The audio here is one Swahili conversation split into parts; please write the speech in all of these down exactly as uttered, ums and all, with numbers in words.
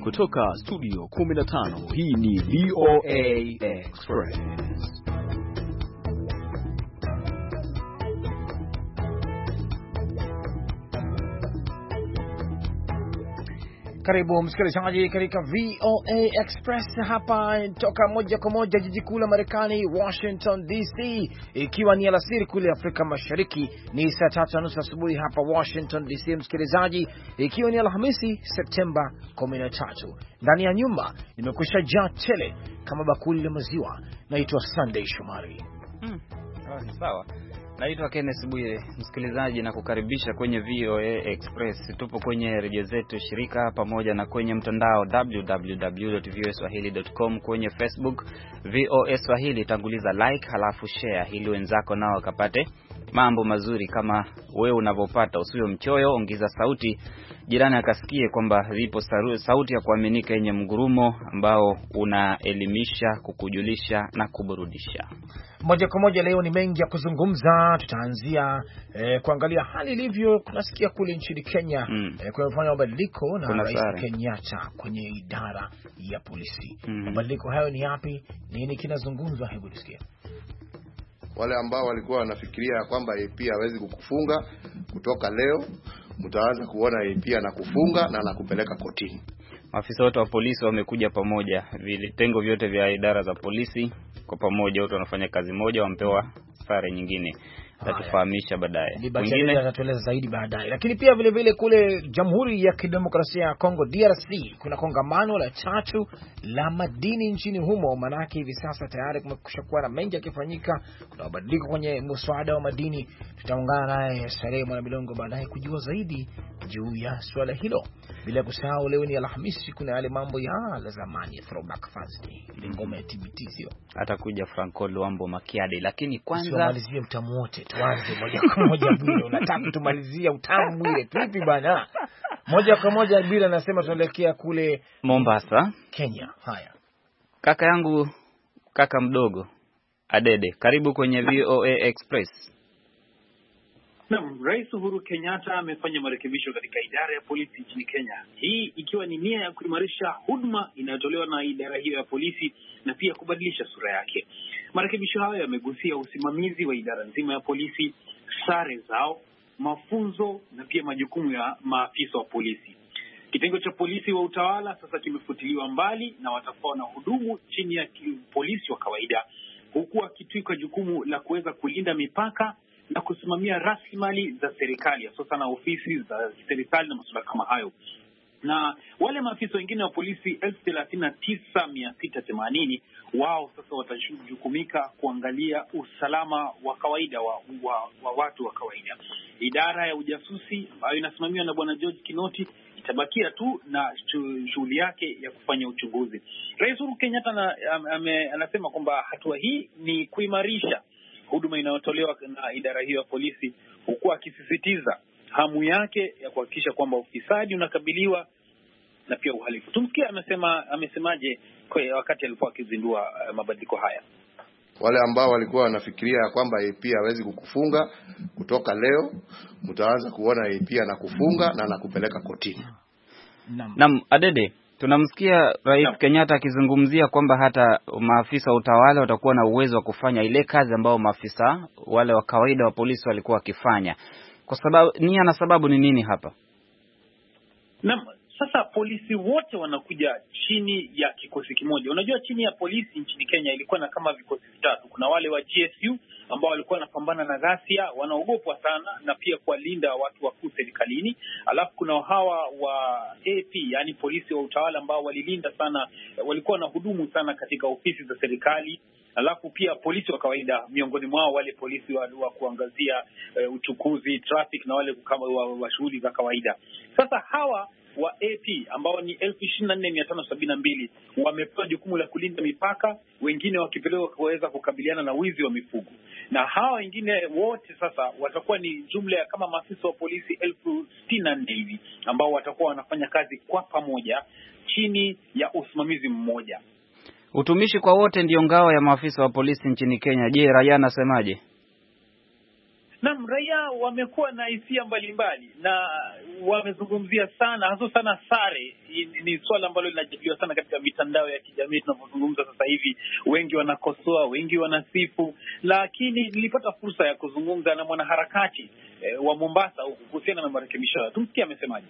Kutoka studio kumi na tano, hii ni V O A Express. Karibu msikilizaji katika V O A Express hapa toka moja kwa moja jiji kuu la Marekani, Washington D C, ikiwa ni alasiri kule Afrika Mashariki ni saa tatu na nusu asubuhi hapa Washington D C. Msikilizaji, ikiwa ni Alhamisi Septemba kumi na tatu, ndani ya nyumba nimekwisha jaa tele kama bakuli la maziwa. Naitwa Sunday Shomari. Hmm. Sawa. Naitwa Kenneth Bwire, msikilizaji, na kukaribisha kwenye V O A Express. Tupo kwenye redio zetu shirika pamoja na kwenye mtandao w w w dot v o a swahili dot com, kwenye Facebook V O A Swahili. Tanguliza like halafu share ili wenzako nao wakapate mambo mazuri kama wewe unavyopata. Usiwe mchoyo, ongeza sauti, jirani akasikie kwamba vipo sauti ya kuaminika yenye mgurumo ambao unaelimisha, kukujulisha na kuburudisha. Moja kwa moja leo ni mengi ya kuzungumza. Tutaanzia eh, kuangalia hali ilivyo kunasikia kule nchini Kenya, mm. eh, kwa kufanya mabadiliko na Rais Kenyatta kwenye idara ya polisi. Mm. Mabadiliko hayo ni yapi? Nini kinazungumzwa? Hebu tusikie. Wale ambao walikuwa wanafikiria kwamba A P hawezi kukufunga, kutoka leo mtaanza kuona A P na kufunga na nakupeleka kotini. Maafisa wote wa polisi wamekuja pamoja, vitengo vyote vya idara za polisi kwa pamoja, wote wanafanya kazi moja, wampewa sare nyingine. Tatufahamisha baadaye. Mwingine atatueleza zaidi baadaye. Lakini pia vile vile kule Jamhuri ya Kidemokrasia ya Kongo D R C kuna kongamano la tatu la madini nchini humo. Manake hivi sasa tayari kumekuwa na mengi yakifanyika, kuna mabadiliko kwenye mswada wa madini. Tutaungana naye Sare Mwana Milongo baadaye kujua zaidi juu ya swala hilo. Bila kusahau leo ni Alhamisi, kuna yale mambo ya la zamani, throwback Thursday, ngoma ya T B T sio. Atakuja Franco Luambo Makiadi, lakini kwanza tumalizie utamu wote. Tuanze moja kwa moja bila unataka tumalizie utamu ile vipi bana? Moja kwa moja bila nasema tunaelekea kule Mombasa, Kenya. Haya. Kaka yangu, kaka mdogo Adede, karibu kwenye V O A Express. Naam, Rais Uhuru Kenyatta amefanya marekebisho katika idara ya polisi nchini Kenya. Hii ikiwa ni nia ya kuimarisha huduma inayotolewa na idara hiyo ya polisi na pia kubadilisha sura yake. Marekebisho hayo yamegusia usimamizi wa idara nzima ya polisi, sare zao, mafunzo na pia majukumu ya maafisa wa polisi. Kitengo cha polisi wa utawala sasa kimefutiliwa mbali na watakuwa na hudumu chini ya polisi wa kawaida, huku akitwika jukumu la kuweza kulinda mipaka na kusimamia rasilimali za serikali, hasa na ofisi za serikali na masuala kama hayo. Na wale maafisa wengine wa polisi elfu thelathini na tisa mia sita themanini wao sasa watajukumika kuangalia usalama wa kawaida wa, wa, wa watu wa kawaida. Idara ya ujasusi ambayo inasimamiwa na Bwana George Kinoti itabakia tu na shughuli yake ya kufanya uchunguzi. Rais Uhuru Kenyatta na, ame, anasema kwamba hatua hii ni kuimarisha huduma inayotolewa na idara hiyo ya polisi, huku akisisitiza hamu yake ya kuhakikisha kwamba ufisadi unakabiliwa na pia uhalifu. Tumsikie amesema amesemaje kwa wakati alipokuwa akizindua uh, mabadiliko haya. Wale ambao walikuwa wanafikiria kwamba A P hawezi kukufunga, kutoka leo mtaanza kuona A P na kufunga na nakupeleka kotini. Naam, Naam Adede, tunamsikia Rais Naam. Kenyatta akizungumzia kwamba hata maafisa wa utawala watakuwa na uwezo wa kufanya ile kazi ambayo maafisa wale wa kawaida wa polisi walikuwa wakifanya. Kwa sababu nia na sababu ni nini hapa? Naam, sasa polisi wote wanakuja chini ya kikosi kimoja. Unajua chini ya polisi nchini Kenya ilikuwa na kama vikosi vitatu. Kuna wale wa G S U ambao walikuwa wanapambana na ghasia, wanaogopwa sana na pia kuwalinda watu wakuu serikalini. Alafu kuna hawa wa A P, yani polisi wa utawala, ambao walilinda sana, walikuwa na hudumu sana katika ofisi za serikali. Alafu pia polisi wa kawaida, miongoni mwao wale polisi wa, wa kuangazia uh, uchukuzi, traffic na wale kama wa, wa shughuli za kawaida. Sasa hawa wa A P ambao ni elfu ishirini na nne mia tano sabini na mbili wamepewa jukumu la kulinda mipaka, wengine wakipelekwa kuweza kukabiliana na wizi wa mifugo. Na hawa wengine wote sasa watakuwa ni jumla ya kama maafisa wa polisi elfu sitini na nne hivi ambao watakuwa wanafanya kazi kwa pamoja chini ya usimamizi mmoja. Utumishi kwa wote ndio ngao ya maafisa wa polisi nchini Kenya. Je, raia nasemaje? Naam, raia wamekuwa na hisia mbalimbali, na wamezungumzia sana, hasa sana sare. Ni swala ambalo linajadiliwa sana katika mitandao ya kijamii tunapozungumza sasa hivi. Wengi wanakosoa, wengi wanasifu, lakini nilipata fursa ya kuzungumza na mwanaharakati eh, wa Mombasa kuhusiana na marekebisho hayo. Tumsikie amesemaje.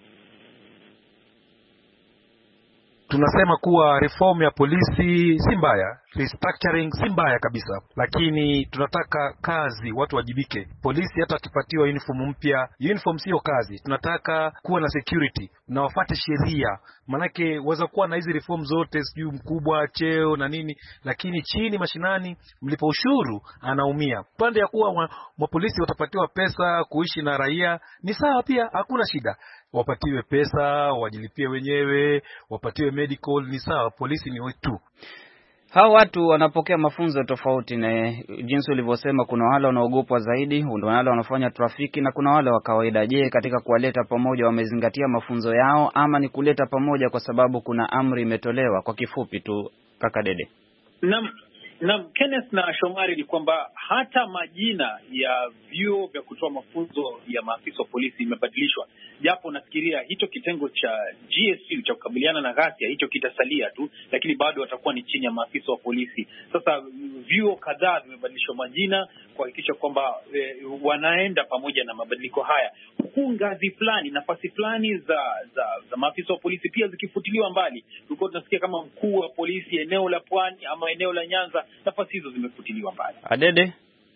Tunasema kuwa reform ya polisi si mbaya, restructuring si mbaya kabisa, lakini tunataka kazi, watu wajibike. Polisi hata wakipatiwa uniform mpya, uniform sio kazi. Tunataka kuwa na security na wafuate sheria. Manake waweza kuwa na hizi reform zote, sijui mkubwa, cheo na nini, lakini chini mashinani mlipa ushuru anaumia. Pande ya kuwa mapolisi watapatiwa pesa kuishi na raia ni sawa pia, hakuna shida. Wapatiwe pesa, wajilipie wenyewe, wapatiwe medical, ni sawa. Polisi ni wetu. Hao watu wanapokea mafunzo tofauti, na jinsi ulivyosema kuna wale wanaogopwa zaidi, kuna wale wanafanya trafiki na kuna wale wa kawaida. Je, katika kuwaleta pamoja wamezingatia mafunzo yao ama ni kuleta pamoja kwa sababu kuna amri imetolewa? Kwa kifupi tu kaka Dede. Naam. Na Kenneth na Shomari, ni kwamba hata majina ya vyuo vya kutoa mafunzo ya maafisa wa polisi imebadilishwa, japo nafikiria hicho kitengo cha G S U cha kukabiliana na ghasia hicho kitasalia tu, lakini bado watakuwa ni chini ya maafisa wa polisi. Sasa vyuo kadhaa vimebadilishwa majina kuhakikisha kwamba e, wanaenda pamoja na mabadiliko haya, huku ngazi fulani, nafasi fulani za za, za maafisa wa polisi pia zikifutiliwa mbali. Tulikuwa tunasikia kama mkuu wa polisi eneo la Pwani ama eneo la Nyanza, nafasi hizo zimefutiliwa mbali. Adede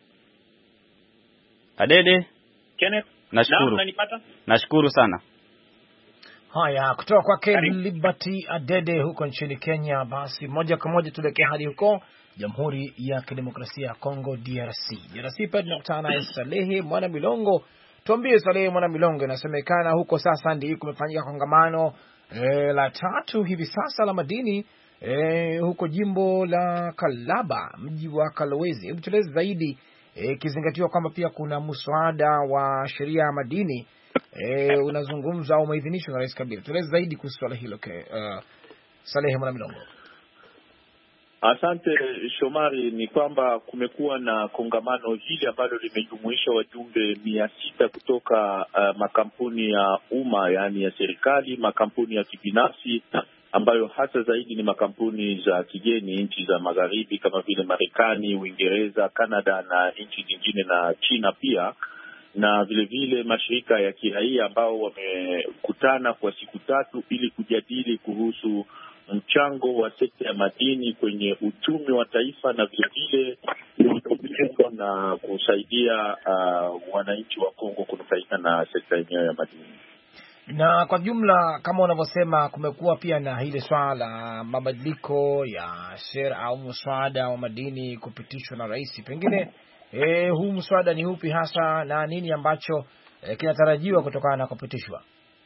Adede Kenneth, nashukuru. Na, nashukuru sana. Haya, kutoka kwake Liberty Adede huko nchini Kenya. Basi moja kwa moja tulekee hadi huko Jamhuri ya Kidemokrasia ya Kongo D R C. D R C pia tunakutana na Salehe Mwana Milongo. Tuambie Salehe Mwana Milongo, inasemekana huko sasa ndio kumefanyika kongamano e, la tatu hivi sasa la madini e, huko jimbo la Kalaba, mji wa Kalowezi. Hebu tueleze zaidi, e, kizingatiwa kwamba pia kuna mswada wa sheria ya madini e, unazungumza au umeidhinishwa na Rais Kabila. Tueleze zaidi kuhusu swala hilo ke uh, Salehe Mwana Milongo. Asante Shomari. Ni kwamba kumekuwa na kongamano hili ambalo limejumuisha wajumbe mia sita kutoka uh, makampuni ya umma, yaani ya serikali, makampuni ya kibinafsi ambayo hasa zaidi ni makampuni za kigeni, nchi za magharibi kama vile Marekani, Uingereza, Canada na nchi zingine na China pia, na vile vile mashirika ya kiraia ambao wamekutana kwa siku tatu ili kujadili kuhusu mchango wa sekta ya madini kwenye uchumi wa taifa na vile vile na kusaidia uh, wananchi wa Kongo kunufaika na sekta yenyewe ya madini. Na kwa jumla kama unavyosema, kumekuwa pia na hili swala la mabadiliko ya sera au mswada wa madini kupitishwa na rais. Pengine eh, huu mswada ni upi hasa na nini ambacho eh, kinatarajiwa kutokana na kupitishwa?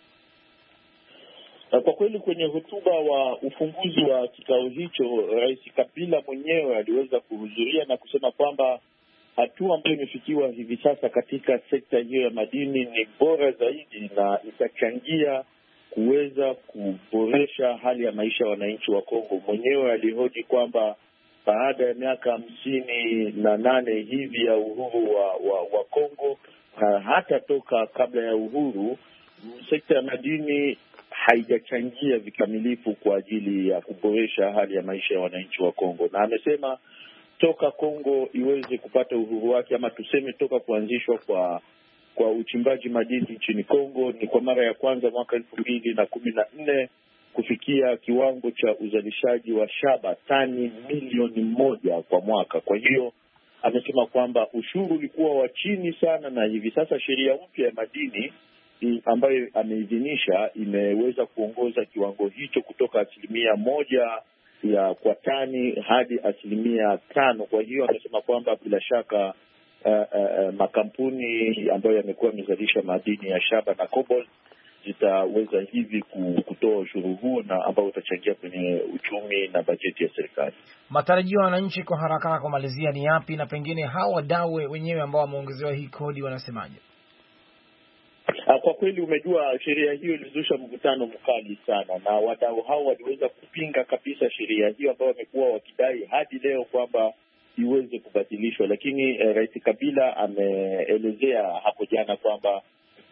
Kwa kweli kwenye hotuba wa ufunguzi wa kikao hicho, Rais Kabila mwenyewe aliweza kuhudhuria na kusema kwamba hatua ambayo imefikiwa hivi sasa katika sekta hiyo ya madini ni bora zaidi na itachangia kuweza kuboresha hali ya maisha ya wananchi wa Kongo. Mwenyewe alihoji kwamba baada ya miaka hamsini na nane hivi ya uhuru wa, wa, wa Kongo, hata toka kabla ya uhuru, sekta ya madini haijachangia vikamilifu kwa ajili ya kuboresha hali ya maisha ya wananchi wa Kongo. Na amesema toka Kongo iweze kupata uhuru wake, ama tuseme toka kuanzishwa kwa kwa uchimbaji madini nchini Kongo, ni kwa mara ya kwanza mwaka elfu mbili na kumi na nne kufikia kiwango cha uzalishaji wa shaba tani milioni moja kwa mwaka. Kwa hiyo amesema kwamba ushuru ulikuwa wa chini sana, na hivi sasa sheria mpya ya madini ambayo ameidhinisha imeweza kuongoza kiwango hicho kutoka asilimia moja ya kwa tani hadi asilimia tano. Kwa hiyo amesema kwamba bila shaka uh, uh, makampuni ambayo yamekuwa yamezalisha madini ya shaba na cobalt zitaweza hivi kutoa ushuru huo na ambao utachangia kwenye uchumi na bajeti ya serikali. Matarajio ya wananchi kwa haraka kumalizia ni yapi, na pengine hao wadau wenyewe ambao wameongezewa hii kodi wanasemaje? Kwa kweli umejua, sheria hiyo ilizusha mvutano mkali sana, na wadau hao waliweza kupinga kabisa sheria hiyo ambao wamekuwa wakidai hadi leo kwamba iweze kubadilishwa. Lakini eh, Rais Kabila ameelezea hapo jana kwamba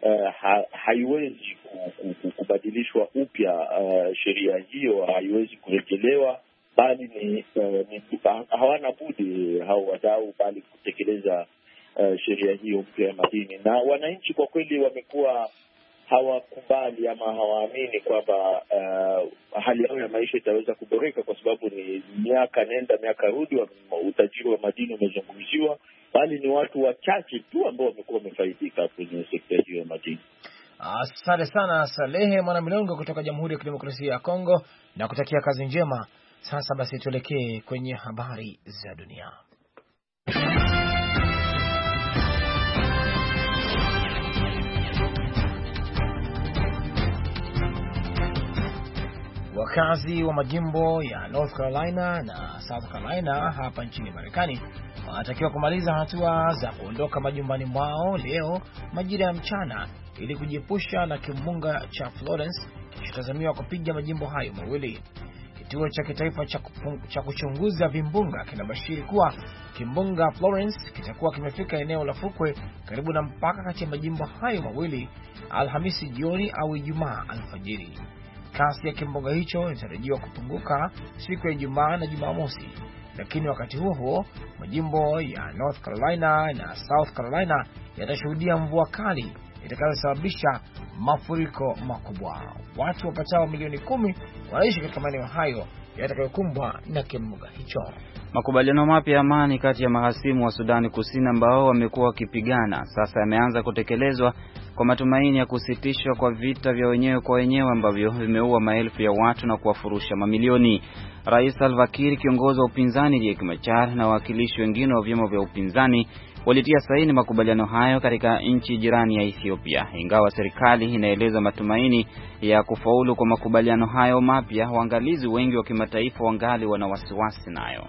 uh, ha, haiwezi kubadilishwa upya. Uh, sheria hiyo haiwezi kurejelewa, bali ni, uh, ni hawana budi hao wadau bali kutekeleza uh, sheria hiyo mpya ya madini. Na wananchi kwa kweli wamekuwa hawakubali ama hawaamini kwamba uh, hali yao ya maisha itaweza kuboreka, kwa sababu ni miaka nenda miaka rudi wa utajiri wa madini umezungumziwa, bali ni watu wachache tu ambao wamekuwa wamefaidika kwenye sekta hiyo ya madini. Asante sana Salehe Mwanamilongo kutoka Jamhuri ya Kidemokrasia ya Kongo, na kutakia kazi njema. Sasa basi tuelekee kwenye habari za dunia. Wakazi wa majimbo ya North Carolina na South Carolina hapa nchini Marekani wanatakiwa kumaliza hatua za kuondoka majumbani mwao leo majira ya mchana ili kujiepusha na kimbunga cha Florence kinachotazamiwa kupiga majimbo hayo mawili. Kituo cha kitaifa cha kuchunguza vimbunga kinabashiri kuwa kimbunga Florence kitakuwa kimefika eneo la fukwe karibu na mpaka kati ya majimbo hayo mawili Alhamisi jioni au Ijumaa alfajiri. Kasi ya kimbunga hicho inatarajiwa kupunguka siku ya Ijumaa na Jumamosi, lakini wakati huo huo majimbo ya North Carolina na South Carolina yatashuhudia mvua kali itakayosababisha mafuriko makubwa. Watu wapatao milioni kumi wanaishi katika maeneo hayo yatakayokumbwa na kimbunga hicho. Makubaliano mapya ya amani kati ya mahasimu wa Sudani Kusini ambao wamekuwa wakipigana sasa yameanza kutekelezwa kwa matumaini ya kusitishwa kwa vita vya wenyewe kwa wenyewe ambavyo vimeua maelfu ya watu na kuwafurusha mamilioni. Rais Salva Kiir, kiongozi wa upinzani Riek Machar na wawakilishi wengine wa vyama vya upinzani walitia saini makubaliano hayo katika nchi jirani ya Ethiopia. Ingawa serikali inaeleza matumaini ya kufaulu kwa makubaliano hayo mapya, waangalizi wengi wa kimataifa wangali wana wasiwasi nayo.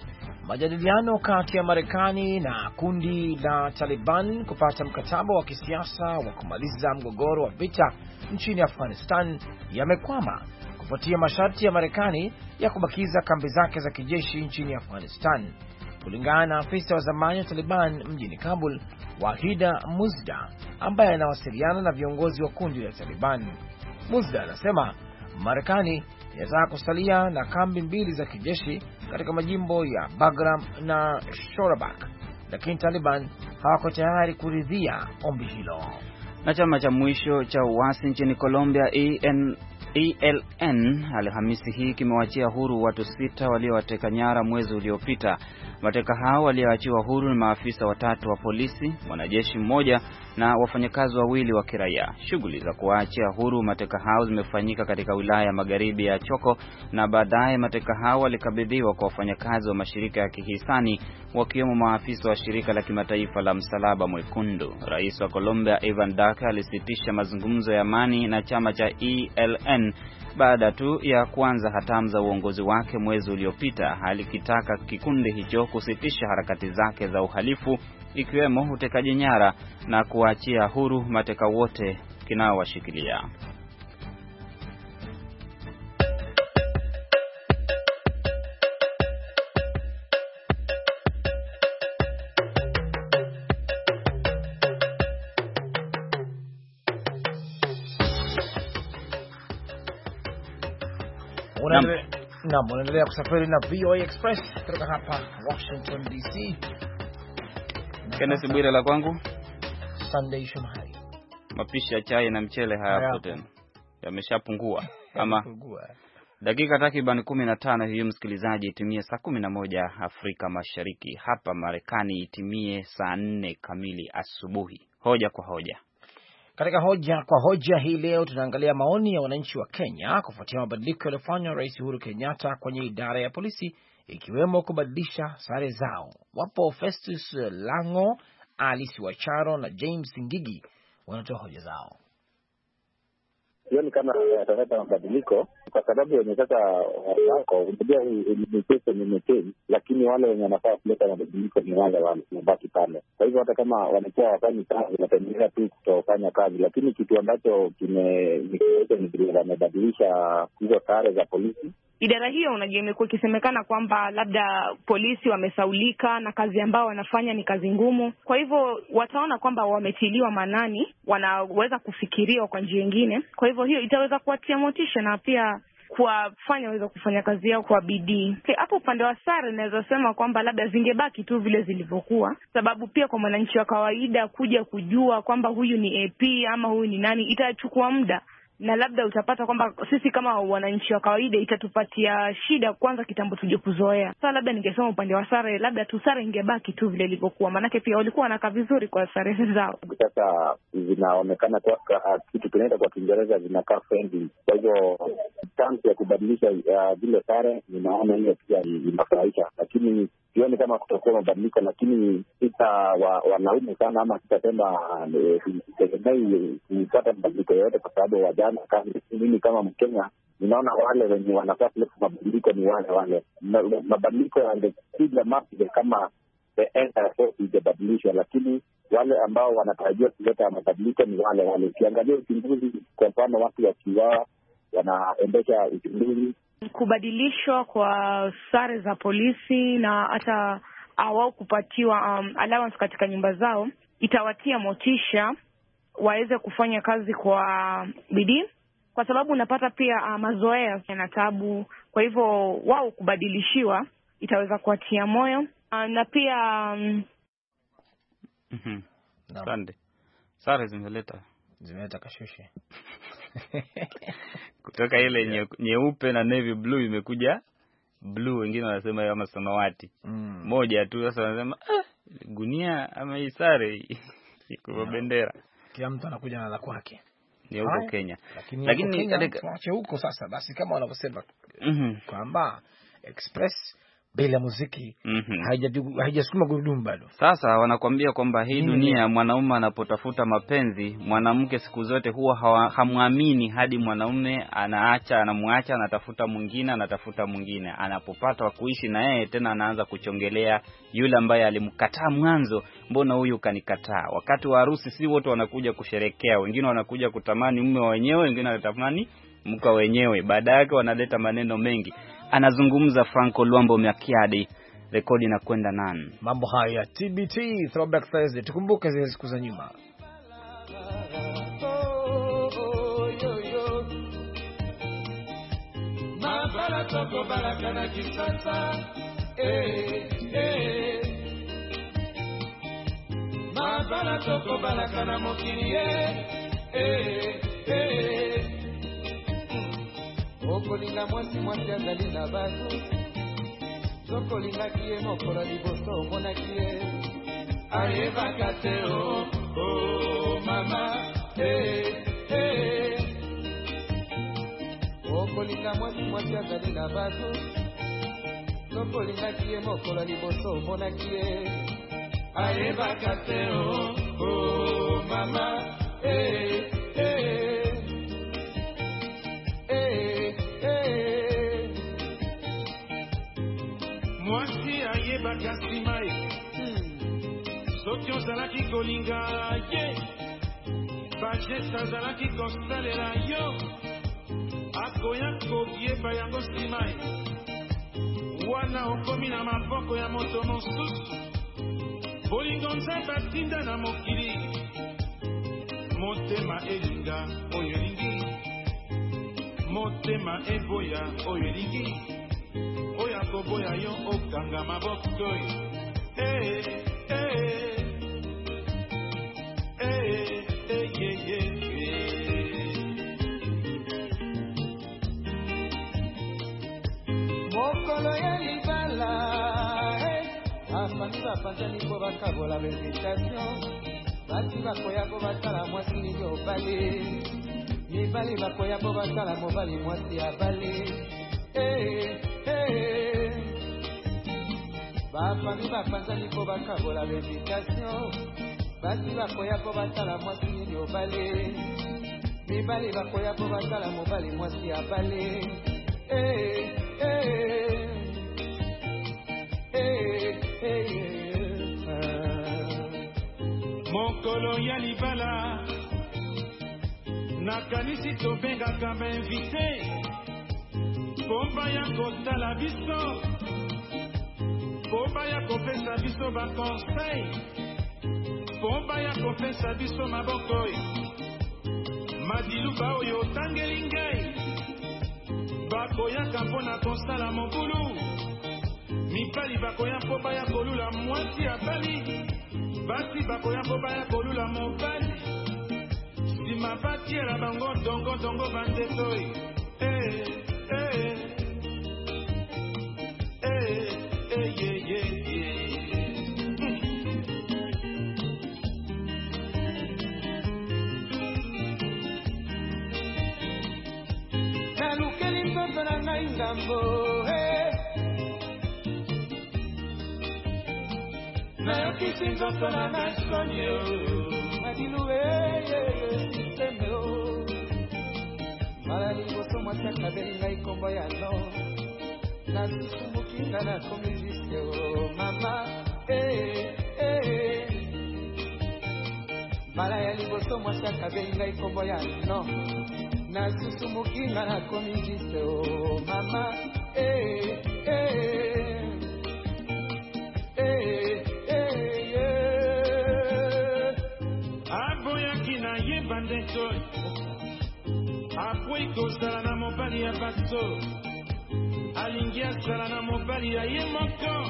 Majadiliano kati ya Marekani na kundi la Taliban kupata mkataba wa kisiasa wa kumaliza mgogoro wa vita nchini Afghanistan yamekwama kufuatia masharti ya Marekani ya kubakiza kambi zake za kijeshi nchini Afghanistan. Kulingana na afisa wa zamani wa Taliban mjini Kabul, Wahida Muzda, ambaye anawasiliana na viongozi wa kundi la Taliban. Muzda anasema Marekani inataka kusalia na kambi mbili za kijeshi katika majimbo ya Bagram na Shorabak, lakini Taliban hawako tayari kuridhia ombi hilo. Na chama cha mwisho cha uasi nchini Colombia E L N Alhamisi hii kimewachia huru watu sita waliowateka nyara mwezi uliopita. Mateka hao walioachiwa huru ni maafisa watatu wa polisi, mwanajeshi mmoja na wafanyakazi wawili wa kiraia. Shughuli za kuachia huru mateka hao zimefanyika katika wilaya ya Magharibi ya Choco, na baadaye mateka hao walikabidhiwa kwa wafanyakazi wa mashirika ya kihisani wakiwemo maafisa wa shirika la kimataifa la Msalaba Mwekundu. Rais wa Colombia Ivan Duque alisitisha mazungumzo ya amani na chama cha E L N baada tu ya kuanza hatamu za uongozi wake mwezi uliopita, alikitaka kikundi hicho kusitisha harakati zake za uhalifu ikiwemo utekaji nyara na kuachia huru mateka wote kinaowashikilia. Na mnaendelea kusafiri na V O A Express kutoka hapa Washington D C. Kenneth Bwire la kwangu, Sunday Shomari. Mapishi ya chai na mchele hayapo tena, yameshapungua ama dakika takriban kumi na tano hiyo. Msikilizaji, itimie saa kumi na moja Afrika Mashariki, hapa Marekani itimie saa nne kamili asubuhi. Hoja kwa hoja. Katika hoja kwa hoja hii leo tunaangalia maoni ya wananchi wa Kenya kufuatia mabadiliko yaliyofanywa Rais Uhuru Kenyatta kwenye idara ya polisi, ikiwemo kubadilisha sare zao. Wapo Festus Lango, Alice Wacharo na James Ngigi wanatoa hoja zao. Yaani kama yataleta mabadiliko kwa sababu wenye sasa wako unajua ni pesa ni mtemi, lakini wale wenye wanafaa kuleta mabadiliko ni wale wanabaki pale. Kwa hivyo hata kama wanakuwa wafanya kazi wanaendelea tu kutofanya kazi, lakini kitu ambacho kime nikiweza ni vile wamebadilisha hizo sare za polisi idara hiyo unajua imekuwa ikisemekana kwamba labda polisi wamesaulika na kazi ambao wanafanya ni kazi ngumu. Kwa hivyo wataona kwamba wametiliwa manani, wanaweza kufikiriwa kwa njia nyingine. Kwa hivyo hiyo itaweza kuwatia motisha na pia kuwafanya waweze kufanya kazi yao kwa bidii. Hapo upande wa sare naweza sema kwamba labda zingebaki tu vile zilivyokuwa, sababu pia kwa mwananchi wa kawaida kuja kujua kwamba huyu ni A P ama huyu ni nani itachukua muda, na labda utapata kwamba sisi kama wananchi wa kawaida itatupatia shida kwanza kitambo tuje kuzoea. Sasa labda ningesema upande wa sare labda tu sare ingebaki tu vile ilivyokuwa, manake pia walikuwa wanakaa vizuri kwa sare zao. Sasa zinaonekana kwa kitu kinaenda kwa Kiingereza zinakaa friendly. Kwa hivyo chance ya kubadilisha zile sare ninaona hiyo pia inafurahisha, lakini sioni kama kutakuwa mabadiliko. Lakini sita wanaume sana ama sitasema sitegemei kupata mabadiliko yoyote kwa sababu wajana kazi. Mimi kama Mkenya ninaona wale wenye wanafaa kuleta mabadiliko ni wale wale. Mabadiliko yangekuja mapya kama the entire force ingebadilishwa, lakini wale ambao wanatarajia kuleta mabadiliko ni wale wale. Ukiangalia uchunguzi, kwa mfano watu wakiwa wanaendesha uchunguzi, kubadilishwa kwa sare za polisi na hata wao kupatiwa um, allowance katika nyumba zao itawatia motisha waweze kufanya kazi kwa bidii, kwa sababu unapata pia uh, mazoea yana tabu. Kwa hivyo wao kubadilishiwa itaweza kuwatia moyo uh, na pia um... mhm Sande sare zimeleta zimeleta kashushe kutoka ile nyeupe na navy blue imekuja blue, wengine wanasema kama samawati mm. moja tu. Sasa wanasema ah, gunia ama hii sare iko no. bendera, kila mtu anakuja na la kwake ni huko Kenya. Lakini, lakini katika tuache huko sasa basi, kama wanavyosema mm-hmm. kwamba express bila muziki mm-hmm. haijasukuma gurudumu bado. Sasa wanakuambia kwamba hii dunia, mwanaume anapotafuta mapenzi, mwanamke siku zote huwa hamwamini hadi mwanaume anaacha, anamwacha, anatafuta mwingine, anatafuta mwingine. Anapopata wa kuishi na yeye tena anaanza kuchongelea yule ambaye alimkataa mwanzo, mbona huyu kanikataa? Wakati wa harusi si wote wanakuja kusherekea, wengine wanakuja kutamani mume wenyewe, wengine wanatamani mke wenyewe. Baada yake wanaleta maneno mengi. Anazungumza Franco Luambo Makiadi, rekodi na kwenda nani. Mambo haya ya T B T Throwback Thursday, tukumbuke zile siku za nyuma. Mabala toko baraka na kisasa eh eh Mabala toko baraka na mokili eh eh eh Okolinga mwasi mwasi azali na bato Sokolinga kie mokola liboso mona kie Ayebaka te o oh mama eh eh Okolinga mwasi mwasi azali na bato Sokolinga kie mokola liboso mona kie Ayebaka te o oh mama eh eh Bagasimai Sotio zalaki kolinga ye Bajesta zalaki kostalera yo Akoya kogie bayango simai Wana okomi na maboko ya moto mosusu Bolingo nzamba tinda na mokili Motema elinga oyo elingi Motema eboya oyo elingi Oya koboya yo okanga maboko eh eh eh eh yeah yeah Mokolo ya libala eh afani bapantani ko bakabola vegetation bati bakoya ko batala mwasi ni obale ni bali bakoya ko batala mobali mwasi abale eh eh Bapa mi bapanza ni ko bakabola vegetation bati bakoya ko batala mwasi ni obale mi bali bakoya ko batala mobali mwasi abale eh eh eh eh Mokolo ya libala nakanisi to benga kama invité Pomba ya kotala biso, pomba ya kopesa biso ba conseil, pomba ya kopesa biso maboko. Madiluba oyo tangeli ngai, bakoyaka mpona kosala mobulu. Mibali bakoya mpo baya kolula mwasi ya bali, basi bakoya mpo baya kolula mobali. Sima batiela bango dongo dongo bandetoi. Eh, eh, eh, eh, yeah, yeah, yeah. Nalukeli mtoto na ngai ngambo, eh. Nayokisi mtoto na ngai sonyo, madilu, eh, eh, sisteme, oh. Malali boso mwachaka beli ngai kombo ya no, na susumuki na na komiziste, oh, mama, eh, eh. Malali boso mwachaka beli ngai kombo ya no, na susumuki na na komiziste, oh, mama, eh, eh. Eh, eh, eh. Aboya kina ye bandeto, apoi kosala na mobali ya bato, alingi asala na mobali ya ye moko,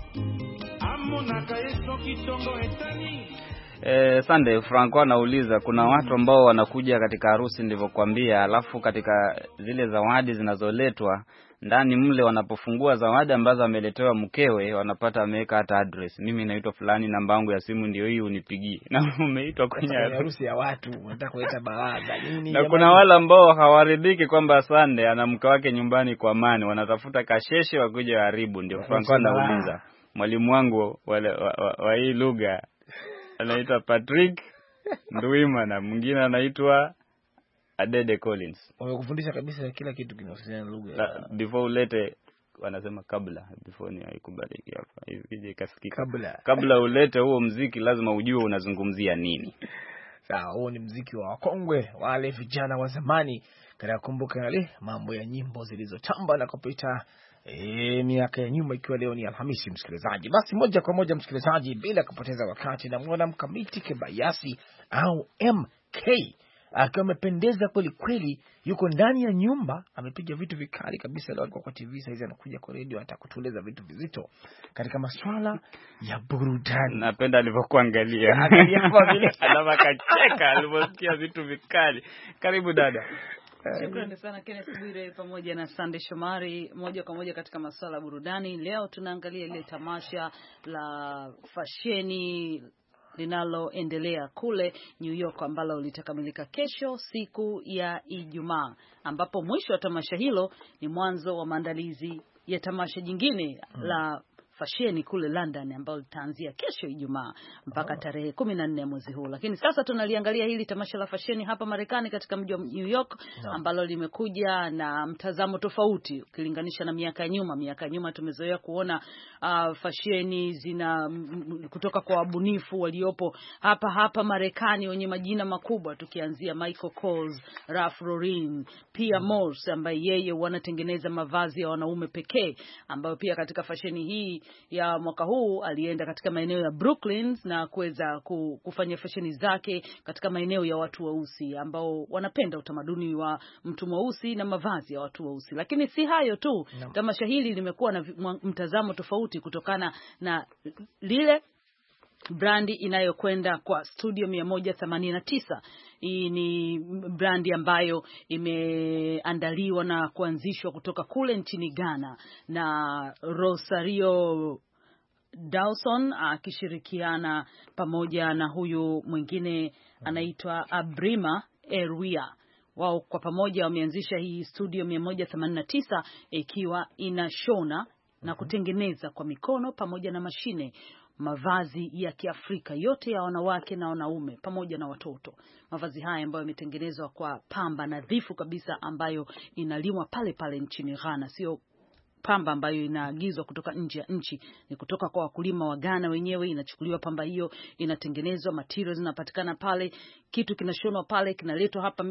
amonaka ye soki tongo etani. Eh, Sunday Franco anauliza kuna watu ambao wanakuja katika harusi ndivyokuambia, alafu katika zile zawadi zinazoletwa ndani mle wanapofungua zawadi ambazo ameletewa mkewe wanapata ameweka hata address. Mimi naitwa fulani, namba yangu ya simu ndio hii, unipigie. Na umeitwa kwenye harusi ya watu, unataka kuleta baraza nini? Na kuna wale ambao hawaridhiki kwamba Sunday ana mke wake nyumbani kwa amani, wanatafuta kasheshe wakuja haribu. Ndio Franco anauliza. Mwalimu wangu wale wa, wa, wa hii lugha anaitwa Patrick Ndwima na mwingine anaitwa Adede Collins. Wamekufundisha kabisa kila kitu kinahusiana na lugha. Before ulete wanasema kabla, before ni haikubaliki hapa. Hivi kasikika. Kabla. Kabla ulete huo muziki lazima ujue unazungumzia nini. Sawa, huo ni muziki wa wakongwe, wale vijana wa zamani. Kana kumbuka yale mambo ya nyimbo zilizotamba na kupita E, miaka ya nyuma, ikiwa leo ni Alhamisi msikilizaji. Basi moja kwa moja msikilizaji, bila kupoteza wakati, na muona Mkamiti Kibayasi au M K akiwa amependeza kweli kweli, yuko ndani ya nyumba, amepiga vitu vikali kabisa. Leo alikuwa kwa T V, sasa anakuja kwa radio atakutueleza vitu vizito katika masuala ya burudani. Napenda alivyokuangalia. Angalia kwa vile anavakacheka alivyosikia vitu vikali. Karibu dada. Shukrani sana Kenneth Bwire pamoja na Sunday Shomari. Moja kwa moja katika masuala ya burudani, leo tunaangalia ile tamasha la fasheni linaloendelea kule New York ambalo litakamilika kesho siku ya Ijumaa, ambapo mwisho wa tamasha hilo ni mwanzo wa maandalizi ya tamasha jingine hmm. la fasheni kule London ambao litaanzia kesho Ijumaa mpaka tarehe kumi na nne mwezi huu. Lakini sasa tunaliangalia hili tamasha la fasheni hapa Marekani katika mji wa New York no. ambalo limekuja na mtazamo tofauti ukilinganisha na miaka ya nyuma. Miaka ya nyuma tumezoea kuona uh, fasheni zina m, kutoka kwa wabunifu waliopo hapa hapa Marekani wenye majina makubwa, tukianzia Michael Kors, Ralph Lauren, Pia Morse ambaye yeye wanatengeneza mavazi ya wanaume pekee, ambayo pia katika fasheni hii ya mwaka huu alienda katika maeneo ya Brooklyn na kuweza kufanya fasheni zake katika maeneo ya watu weusi ambao wanapenda utamaduni wa mtu mweusi na mavazi ya watu weusi. Lakini si hayo tu, no. tamasha hili limekuwa na mtazamo tofauti kutokana na lile brandi inayokwenda kwa Studio mia moja themanini na tisa. Hii ni brandi ambayo imeandaliwa na kuanzishwa kutoka kule nchini Ghana na Rosario Dawson akishirikiana pamoja na huyu mwingine anaitwa Abrima Erwia. Wao kwa pamoja wameanzisha hii Studio mia moja themanini na tisa ikiwa inashona na kutengeneza kwa mikono pamoja na mashine mavazi ya Kiafrika yote ya wanawake na wanaume pamoja na watoto. Mavazi haya ambayo yametengenezwa kwa pamba nadhifu kabisa ambayo inalimwa pale pale nchini Ghana, sio pamba ambayo inaagizwa kutoka nje ya nchi, ni kutoka kwa wakulima wa Ghana wenyewe. Inachukuliwa pamba hiyo, inatengenezwa, materials zinapatikana pale, kitu kinashonwa pale, kinaletwa hapa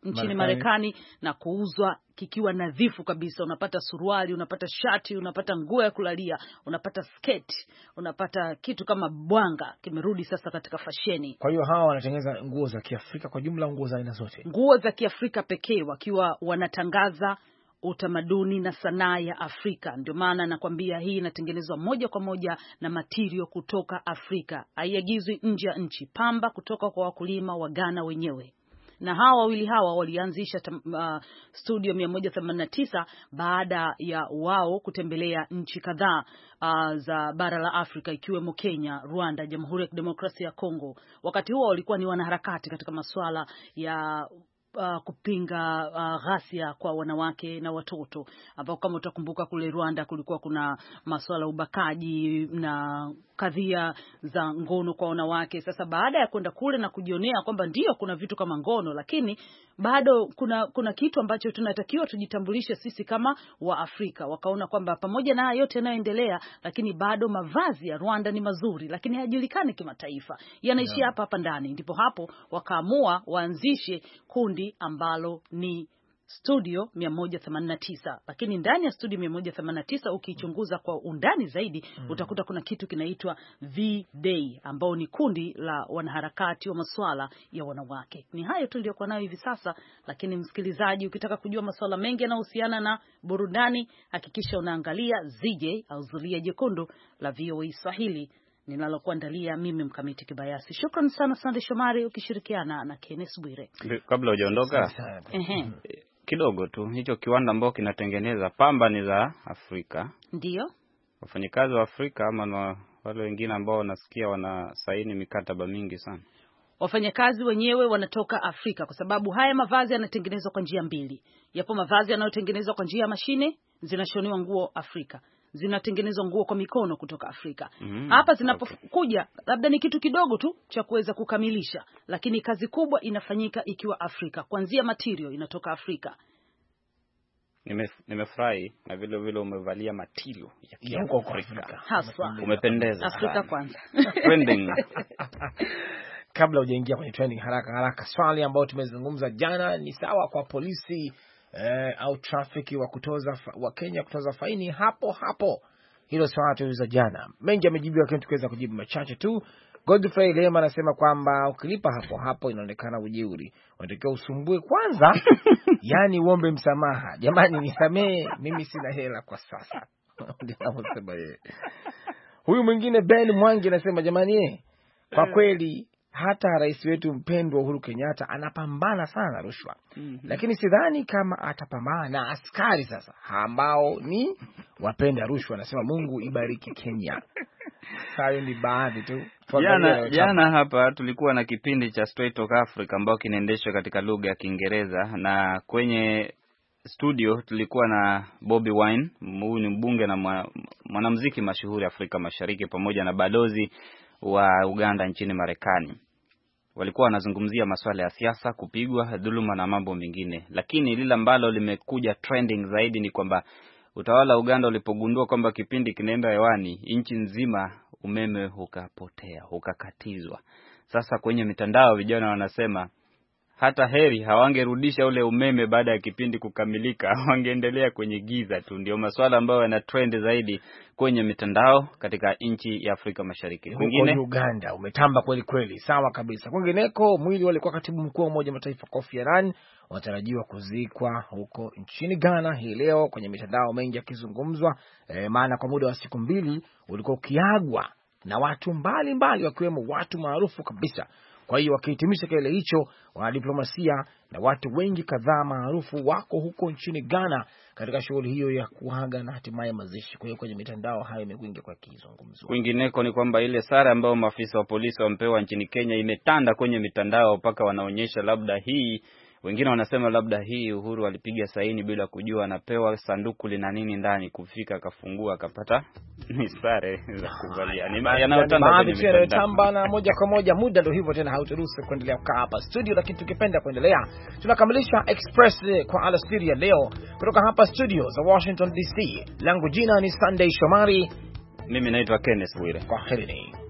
nchini Marekani na kuuzwa kikiwa nadhifu kabisa. Unapata suruali, unapata shati, unapata nguo ya kulalia, unapata sketi, unapata kitu kama bwanga kimerudi sasa katika fasheni. Kwa hiyo hawa wanatengeneza nguo za Kiafrika kwa jumla, nguo za aina zote. Nguo za Kiafrika pekee, wakiwa wanatangaza utamaduni na sanaa ya Afrika. Ndio maana nakwambia hii inatengenezwa moja kwa moja na material kutoka Afrika. Haiagizwi nje ya nchi. Pamba kutoka kwa wakulima wa Ghana wenyewe. Na hawa wawili hawa walianzisha uh, studio mia moja themanini na tisa baada ya wao kutembelea nchi kadhaa uh, za bara la Afrika ikiwemo Kenya, Rwanda, Jamhuri ya Kidemokrasia ya Kongo. Wakati huo walikuwa ni wanaharakati katika masuala ya Uh, kupinga uh, ghasia kwa wanawake na watoto, ambao kama utakumbuka kule Rwanda kulikuwa kuna masuala ubakaji na kadhia za ngono kwa wanawake. Sasa baada ya kwenda kule na kujionea kwamba ndio kuna vitu kama ngono, lakini bado kuna kuna kitu ambacho tunatakiwa tujitambulishe sisi kama wa Afrika, wakaona kwamba pamoja na yote yanayoendelea, lakini bado mavazi ya Rwanda ni mazuri, lakini hayajulikani kimataifa, yanaishia yeah. hapa hapa ndani. Ndipo hapo wakaamua waanzishe kundi ambalo ni Studio mia moja themanini na tisa. Lakini ndani ya Studio mia moja themanini na tisa ukichunguza kwa undani zaidi mm. utakuta kuna kitu kinaitwa V-Day ambao ni kundi la wanaharakati wa masuala ya wanawake. Ni hayo tu ndio kwa nayo hivi sasa, lakini msikilizaji, ukitaka kujua masuala mengi yanayohusiana na burudani, hakikisha unaangalia Z J au Zulia Jekundu la V O A Swahili ninalokuandalia mimi Mkamiti Kibayasi. Shukrani sana Sande Shomari ukishirikiana na Kenneth Bwire. Kabla hujaondoka ehe kidogo tu, hicho kiwanda ambao kinatengeneza pamba ni za Afrika. Ndio. Wafanyikazi wa Afrika ama na wale wengine ambao wanasikia wanasaini mikataba mingi sana. Wafanyakazi wenyewe wanatoka Afrika kwa sababu haya mavazi yanatengenezwa kwa njia mbili. Yapo mavazi yanayotengenezwa kwa njia ya mashine, zinashoniwa nguo Afrika. Zinatengenezwa nguo kwa mikono kutoka Afrika. Mm, hapa zinapokuja okay. labda ni kitu kidogo tu cha kuweza kukamilisha, lakini kazi kubwa inafanyika ikiwa Afrika. Kuanzia material inatoka Afrika. Nimefurahi na vile vile umevalia material ya huko Afrika. Haswa. Umependeza. Afrika kwanza. Trending. Kabla hujaingia kwenye trending haraka haraka, swali ambalo tumezungumza jana, ni sawa kwa polisi Eh, au trafiki wa kutoza wa Kenya kutoza faini hapo hapo? Hilo swala tuliuliza jana. Mengi yamejibiwa, lakini tukiweza kujibu machache tu. Godfrey Lema anasema kwamba ukilipa hapo hapo inaonekana ujeuri. Unatakiwa usumbue kwanza yani uombe msamaha. Jamani nisamee, mimi sina hela kwa sasa. Ndio anasema yeye. Huyu mwingine Ben Mwangi anasema jamani eh, kwa kweli hata rais wetu mpendwa Uhuru Kenyatta anapambana sana rushwa. Mm-hmm. Lakini sidhani kama atapambana na askari sasa ambao ni wapenda rushwa. Anasema Mungu ibariki Kenya. Hayo ni baadhi tu. Jana, jana hapa tulikuwa na kipindi cha Straight Talk Africa ambao kinaendeshwa katika lugha ya Kiingereza, na kwenye studio tulikuwa na Bobby Wine, huyu ni mbunge na mwanamuziki mashuhuri Afrika Mashariki, pamoja na balozi wa Uganda nchini Marekani. Walikuwa wanazungumzia masuala ya siasa, kupigwa, dhuluma na mambo mengine. Lakini lile ambalo limekuja trending zaidi ni kwamba utawala wa Uganda ulipogundua kwamba kipindi kinaenda hewani, nchi nzima umeme ukapotea, ukakatizwa. Sasa kwenye mitandao vijana wanasema hata heri hawangerudisha ule umeme baada ya kipindi kukamilika, wangeendelea kwenye giza tu. Ndio masuala ambayo yana trend zaidi kwenye mitandao katika nchi ya Afrika Mashariki. Kwingine Uganda umetamba kweli kweli, sawa kabisa. Kwingineko mwili walikuwa katibu mkuu wa Umoja Mataifa Kofi Annan wanatarajiwa kuzikwa huko nchini Ghana hii leo. Kwenye mitandao mengi yakizungumzwa, e, maana kwa muda wa siku mbili ulikuwa ukiagwa na watu mbali mbali wakiwemo watu maarufu kabisa. Kwa hiyo wakihitimisha kile hicho, wanadiplomasia na watu wengi kadhaa maarufu wako huko nchini Ghana katika shughuli hiyo ya kuaga na hatimaye mazishi. Kwa hiyo kwenye mitandao hayo imekuingia kwa kizungumzo. Kwingineko ni kwamba ile sare ambayo maafisa wa polisi wampewa nchini Kenya imetanda kwenye mitandao mpaka wanaonyesha labda hii, wengine wanasema labda hii Uhuru alipiga saini bila kujua anapewa sanduku lina nini ndani, kufika akafungua akapata ni sare za kuvalia. Ni yanayotanda kwenye mitandao. Na moja kwa moja muda ndio hivyo tena, hauturuhusu kuendelea kukaa hapa studio, lakini tukipenda kuendelea tunakamilisha Express kwa alasiri ya leo kutoka hapa studio za Washington D C. Langu jina ni Sunday Shomari, mimi naitwa Kenneth Bwire. Kwaherini.